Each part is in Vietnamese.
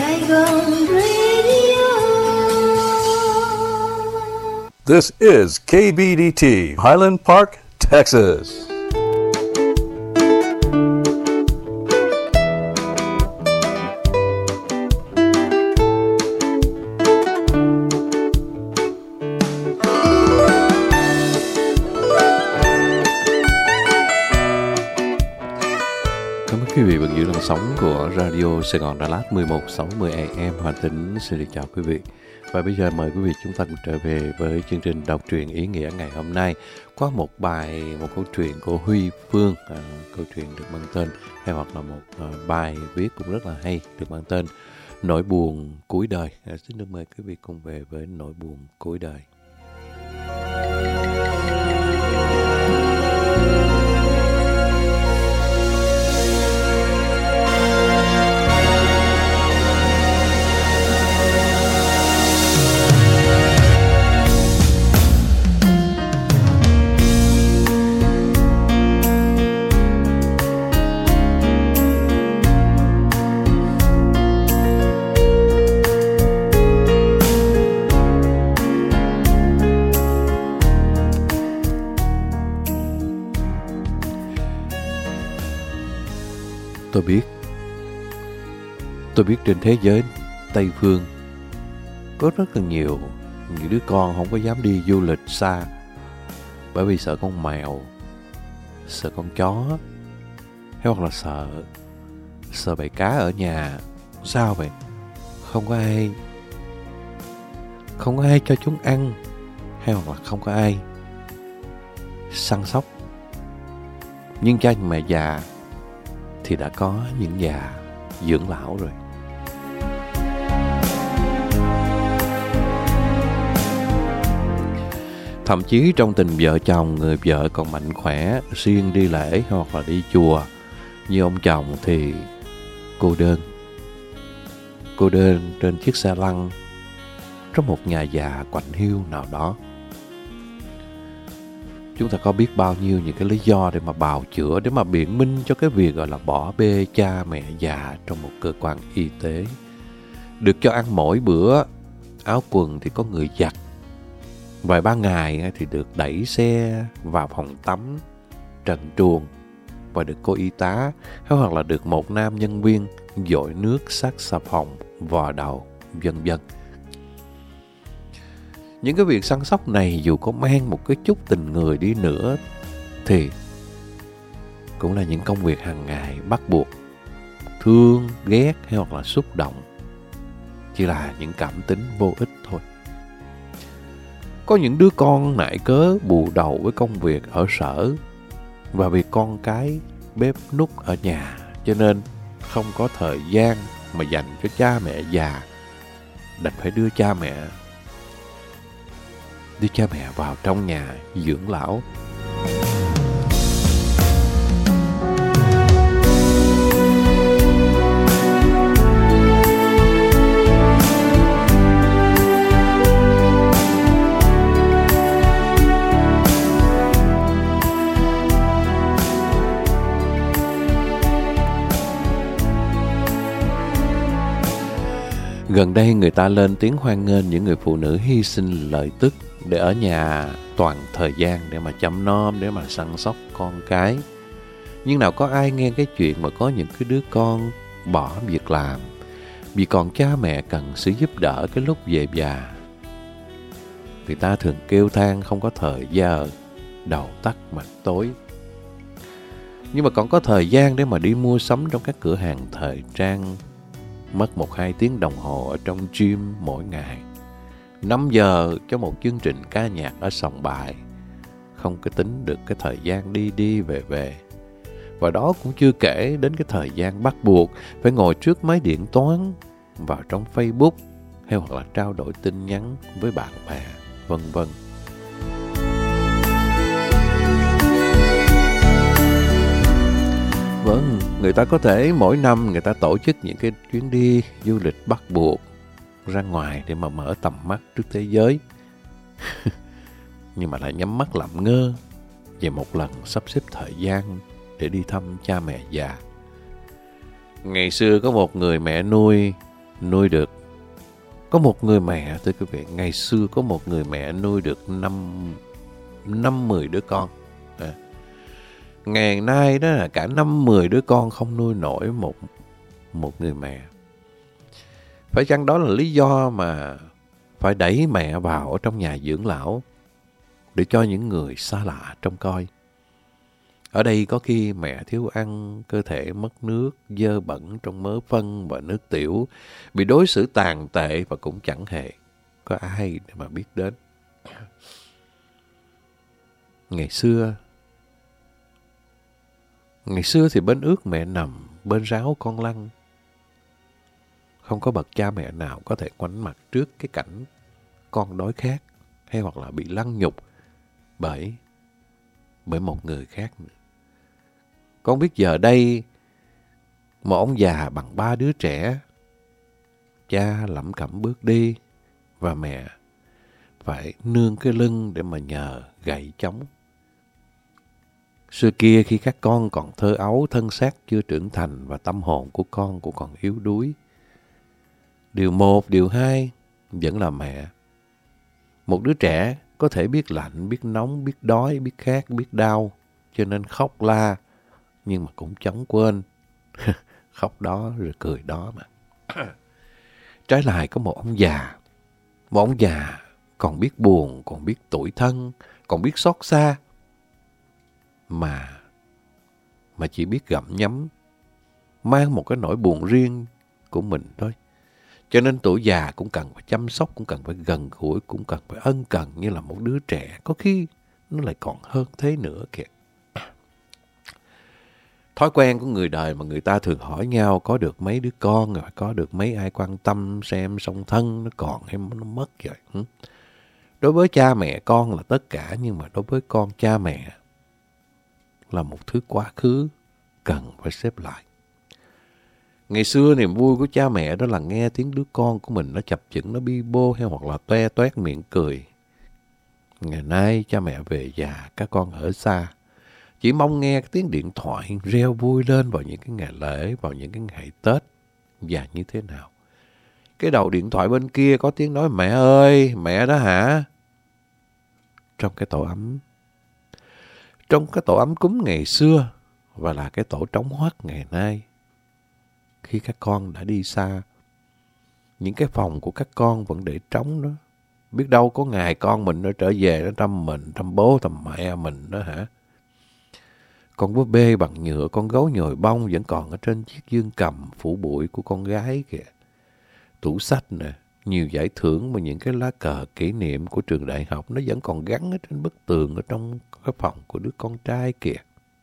Saigon Radio. This is KBDT, Highland Park, Texas. Quý vị vẫn giữ làn sóng của Radio Sài Gòn Đà Lạt 1160 AM Hà Tĩnh. Xin được chào quý vị. Và bây giờ mời quý vị chúng ta cùng trở về với chương trình đọc truyện ý nghĩa ngày hôm nay qua một câu chuyện của Huy Phương. Câu chuyện được mang tên hay hoặc là một bài viết cũng rất là hay được mang tên Nỗi buồn cuối đời. Xin được mời quý vị cùng về với Nỗi buồn cuối đời. Tôi biết trên thế giới Tây Phương có rất là nhiều những đứa con không có dám đi du lịch xa bởi vì sợ con mèo, sợ con chó, hay hoặc là sợ bầy cá ở nhà. Sao vậy? Không có ai cho chúng ăn, hay hoặc là không có ai săn sóc. Nhưng cha mẹ già thì đã có những già dưỡng lão rồi. Thậm chí trong tình vợ chồng, người vợ còn mạnh khỏe, siêng đi lễ hoặc là đi chùa. Như ông chồng thì cô đơn trên chiếc xe lăn trong một nhà già quạnh hiu nào đó. Chúng ta có biết bao nhiêu những cái lý do để mà bào chữa, để mà biện minh cho cái việc gọi là bỏ bê cha mẹ già trong một cơ quan y tế. Được cho ăn mỗi bữa, áo quần thì có người giặt, vài ba ngày thì được đẩy xe vào phòng tắm trần truồng và được cô y tá hay hoặc là được một nam nhân viên dội nước sát xà phòng vò đầu, vân vân. Những cái việc săn sóc này dù có mang một cái chút tình người đi nữa thì cũng là những công việc hàng ngày bắt buộc. Thương, ghét hay hoặc là xúc động chỉ là những cảm tính vô ích thôi. Có những đứa con nại cớ bù đầu với công việc ở sở và vì con cái bếp núc ở nhà cho nên không có thời gian mà dành cho cha mẹ già, đành phải đưa cha mẹ vào trong nhà dưỡng lão. Gần đây người ta lên tiếng hoan nghênh những người phụ nữ hy sinh lợi tức để ở nhà toàn thời gian để mà chăm nom, để mà săn sóc con cái. Nhưng nào có ai nghe cái chuyện mà có những cái đứa con bỏ việc làm vì còn cha mẹ cần sự giúp đỡ cái lúc về già. Người ta thường kêu than không có thời giờ, đầu tắt mặt tối. Nhưng mà còn có thời gian để mà đi mua sắm trong các cửa hàng thời trang, mất 1-2 tiếng đồng hồ ở trong gym mỗi ngày, 5 giờ cho một chương trình ca nhạc ở sòng bài, không có tính được cái thời gian đi về. Và đó cũng chưa kể đến cái thời gian bắt buộc phải ngồi trước máy điện toán, vào trong Facebook hay hoặc là trao đổi tin nhắn với bạn bè, vân vân. Vâng, người ta có thể mỗi năm người ta tổ chức những cái chuyến đi du lịch bắt buộc ra ngoài để mà mở tầm mắt trước thế giới. Nhưng mà lại nhắm mắt làm ngơ về một lần sắp xếp thời gian để đi thăm cha mẹ già. Ngày xưa có một người mẹ nuôi nuôi được. Có một người mẹ, thưa quý vị, ngày xưa có một người mẹ nuôi được 5-10 đứa con. Ngày nay đó là cả 5-10 đứa con không nuôi nổi một người mẹ. Phải chăng đó là lý do mà phải đẩy mẹ vào ở trong nhà dưỡng lão để cho những người xa lạ trông coi? Ở đây có khi mẹ thiếu ăn, cơ thể mất nước, dơ bẩn trong mớ phân và nước tiểu, bị đối xử tàn tệ và cũng chẳng hề có ai để mà biết đến. Ngày xưa thì bên ướt mẹ nằm, bên ráo con lăn. Không có bậc cha mẹ nào có thể ngoảnh mặt trước cái cảnh con đói khát hay hoặc là bị lăng nhục bởi một người khác nữa. Con biết giờ đây, một ông già bằng 3 đứa trẻ, cha lẩm cẩm bước đi và mẹ phải nương cái lưng để mà nhờ gậy chống. Xưa kia khi các con còn thơ ấu, thân xác chưa trưởng thành và tâm hồn của con cũng còn yếu đuối, điều một, điều hai vẫn là mẹ. Một đứa trẻ có thể biết lạnh, biết nóng, biết đói, biết khát, biết đau, cho nên khóc la, nhưng mà cũng chẳng quên. Khóc đó rồi cười đó mà. Trái lại có một ông già còn biết buồn, còn biết tủi thân, còn biết xót xa, mà chỉ biết gặm nhấm, mang một cái nỗi buồn riêng của mình thôi. Cho nên tuổi già cũng cần phải chăm sóc, cũng cần phải gần gũi, cũng cần phải ân cần như là một đứa trẻ. Có khi nó lại còn hơn thế nữa kìa. Thói quen của người đời mà người ta thường hỏi nhau có được mấy đứa con, rồi có được mấy ai quan tâm xem song thân nó còn hay nó mất rồi. Đối với cha mẹ con là tất cả, nhưng mà đối với con cha mẹ là một thứ quá khứ cần phải xếp lại. Ngày xưa niềm vui của cha mẹ đó là nghe tiếng đứa con của mình nó chập chững, nó bi bô hay hoặc là toe toét miệng cười. Ngày nay cha mẹ về già, các con ở xa, chỉ mong nghe cái tiếng điện thoại reo vui lên vào những cái ngày lễ, vào những cái ngày Tết. Và như thế nào? Cái đầu điện thoại bên kia có tiếng nói mẹ ơi, mẹ đó hả? Trong cái tổ ấm cúng ngày xưa và là cái tổ trống hoắt ngày nay. Khi các con đã đi xa, những cái phòng của các con vẫn để trống đó. Biết đâu có ngày con mình nó trở về, nó thăm mình, thăm bố, thăm mẹ mình đó hả? Con búp bê bằng nhựa, con gấu nhồi bông vẫn còn ở trên chiếc dương cầm phủ bụi của con gái kìa. Tủ sách nè, nhiều giải thưởng và những cái lá cờ kỷ niệm của trường đại học nó vẫn còn gắn ở trên bức tường ở trong cái phòng của đứa con trai kìa.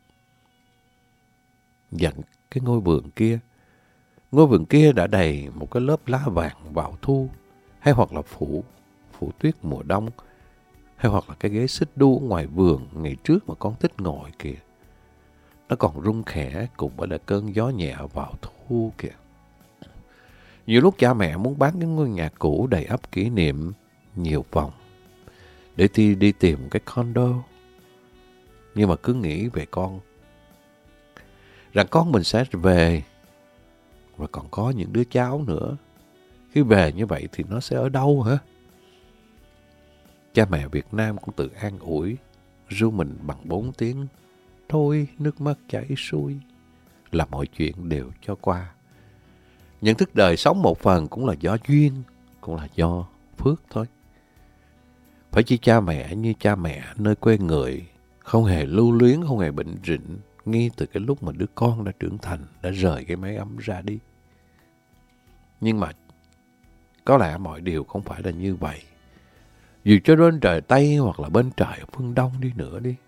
Dặn cái ngôi vườn kia đã đầy một cái lớp lá vàng vào thu, hay hoặc là phủ tuyết mùa đông, hay hoặc là cái ghế xích đu ngoài vườn ngày trước mà con thích ngồi kìa. Nó còn rung khẽ cùng với là cơn gió nhẹ vào thu kìa. Nhiều lúc cha mẹ muốn bán cái ngôi nhà cũ đầy ắp kỷ niệm, nhiều phòng, để đi tìm cái condo. Nhưng mà cứ nghĩ về con, rằng con mình sẽ về, và còn có những đứa cháu nữa. Khi về như vậy thì nó sẽ ở đâu hả? Cha mẹ Việt Nam cũng tự an ủi, ru mình bằng 4 tiếng. Thôi, nước mắt chảy xuôi, là mọi chuyện đều cho qua. Nhận thức đời sống một phần cũng là do duyên, cũng là do phước thôi. Phải chi cha mẹ như cha mẹ nơi quê người, không hề lưu luyến, không hề bệnh rịnh, ngay từ cái lúc mà đứa con đã trưởng thành, đã rời cái mái ấm ra đi. Nhưng mà có lẽ mọi điều không phải là như vậy. Dù cho bên trời Tây hoặc là bên trời ở phương Đông đi nữa đi.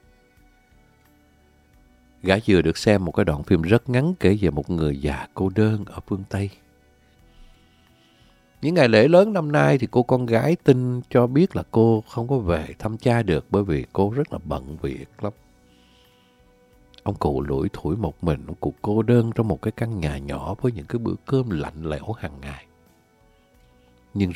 Gã vừa được xem một cái đoạn phim rất ngắn kể về một người già cô đơn ở phương Tây. Những ngày lễ lớn năm nay thì cô con gái tin cho biết là cô không có về thăm cha được bởi vì cô rất là bận việc lắm. Ông cụ lủi thủi một mình, ông cụ cô đơn trong một cái căn nhà nhỏ với những cái bữa cơm lạnh lẽo hàng ngày. Nhưng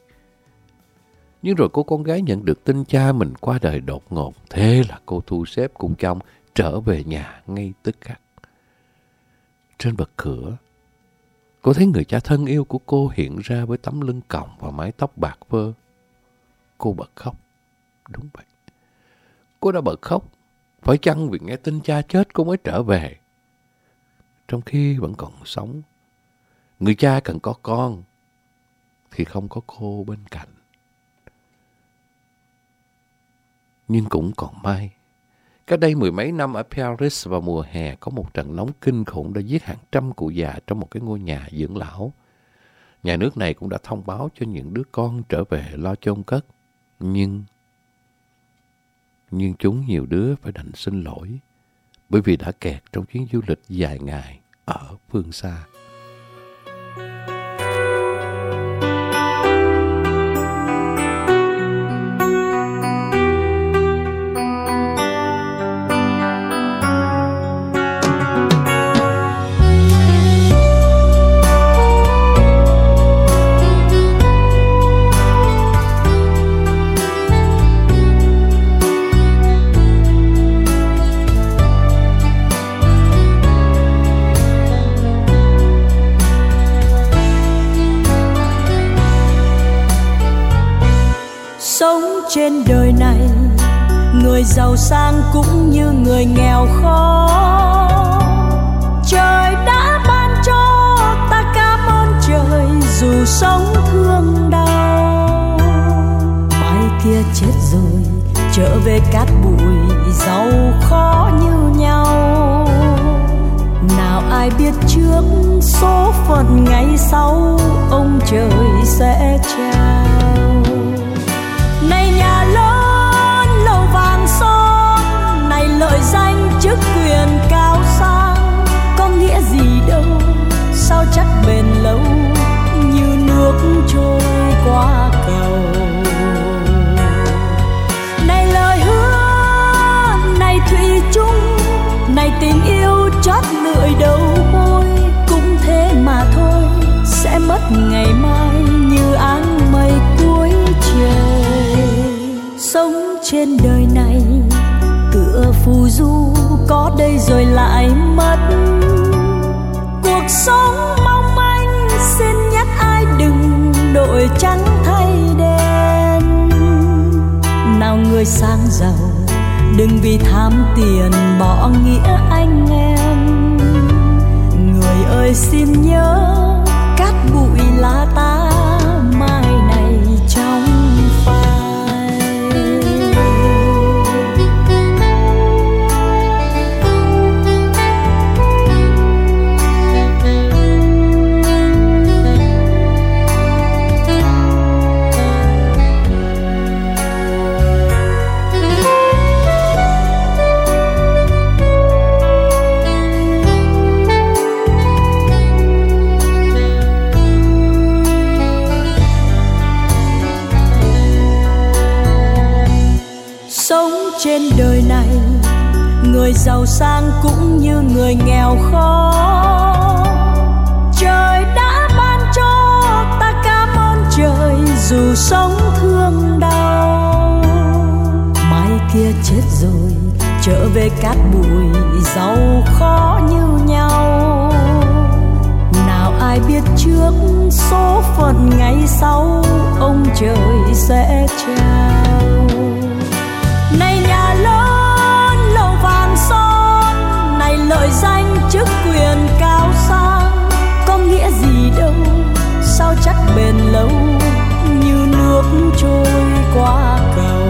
rồi cô con gái nhận được tin cha mình qua đời đột ngột. Thế là cô thu xếp cùng chồng trở về nhà ngay tức khắc. Trên bậc cửa, Cô thấy người cha thân yêu của cô hiện ra với tấm lưng còng và mái tóc bạc phơ. Cô bật khóc. Đúng vậy. Cô đã bật khóc. Phải chăng vì nghe tin cha chết cô mới trở về? Trong khi vẫn còn sống, người cha cần có con thì không có cô bên cạnh. Nhưng cũng còn may, cách đây mười mấy năm ở Paris vào mùa hè có một trận nóng kinh khủng đã giết hàng trăm cụ già trong một cái ngôi nhà dưỡng lão. Nhà nước này cũng đã thông báo cho những đứa con trở về lo chôn cất. Nhưng chúng nhiều đứa phải đành xin lỗi bởi vì đã kẹt trong chuyến du lịch dài ngày ở phương xa. Sống trên đời này, người giàu sang cũng như người nghèo khó. Trời đã ban cho ta cảm ơn trời, dù sống thương đau. Mai kia chết rồi trở về cát bụi, giàu khó như nhau. Nào ai biết trước số phận ngày sau, ông trời sẽ trao. Này nhà lớn lầu vàng son, này lợi danh chức quyền cao sang, có nghĩa gì đâu, sao chắc bền lâu như nước trôi qua cầu. Này lời hứa, này thủy chung, này tình yêu chót lưỡi đầu môi, cũng thế mà thôi, sẽ mất ngày mai như áng mây cuối trời. Sống trên đời này tựa phù du, có đây rồi lại mất. Cuộc sống mong manh, xin nhắc ai đừng đổi trắng thay đen. Nào người sang giàu, đừng vì tham tiền bỏ nghĩa anh em. Người ơi xin nhớ, cát bụi là ta mai này trong phai. Trên đời này, người giàu sang cũng như người nghèo khó. Trời đã ban cho ta cảm ơn trời, dù sống thương đau. Mai kia chết rồi trở về cát bụi, giàu khó như nhau. Nào ai biết trước số phận ngày sau, ông trời sẽ trao. Này nhà lớn lầu vàng son, này lợi danh chức quyền cao sang, có nghĩa gì đâu, sao chắc bền lâu như nước trôi qua cầu.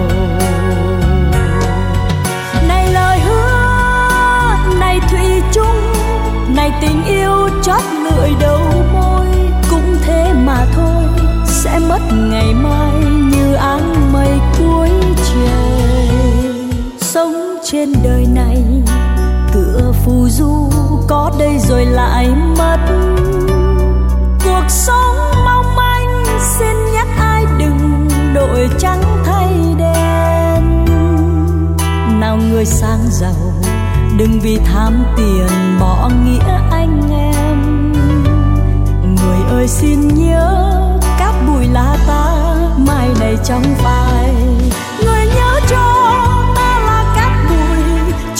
Này lời hứa, này thủy chung, này tình yêu chót lưỡi đầu môi, cũng thế mà thôi, sẽ mất ngày mai như áng mây cuối trời. Sống trên đời này tựa phù du, có đây rồi lại mất. Cuộc sống mong manh, xin nhắc ai đừng đổi trắng thay đen. Nào người sang giàu, đừng vì tham tiền bỏ nghĩa anh em. Người ơi xin nhớ, cát bụi là ta mai này trong phai. Người nhớ cho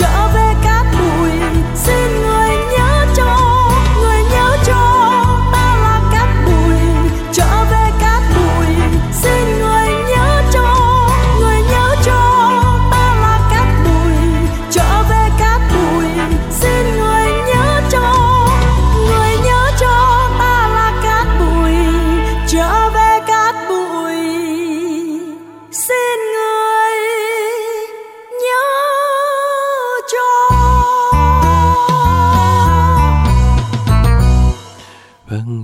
xin người nhớ cho ta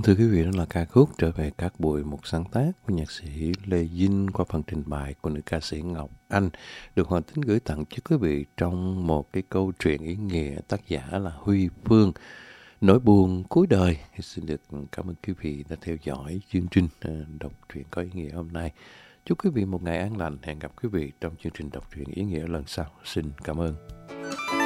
thưa quý vị, đó là ca khúc Trở về cát bụi, một sáng tác của nhạc sĩ Lê Dinh qua phần trình bày của nữ ca sĩ Ngọc Anh, được Hoàng Tính gửi tặng cho quý vị trong một cái câu chuyện ý nghĩa, tác giả là Huy Phương. Nỗi buồn cuối đời. Xin được cảm ơn quý vị đã theo dõi chương trình đọc truyện có ý nghĩa hôm nay. Chúc quý vị một ngày an lành. Hẹn gặp quý vị trong chương trình đọc truyện ý nghĩa lần sau. Xin cảm ơn.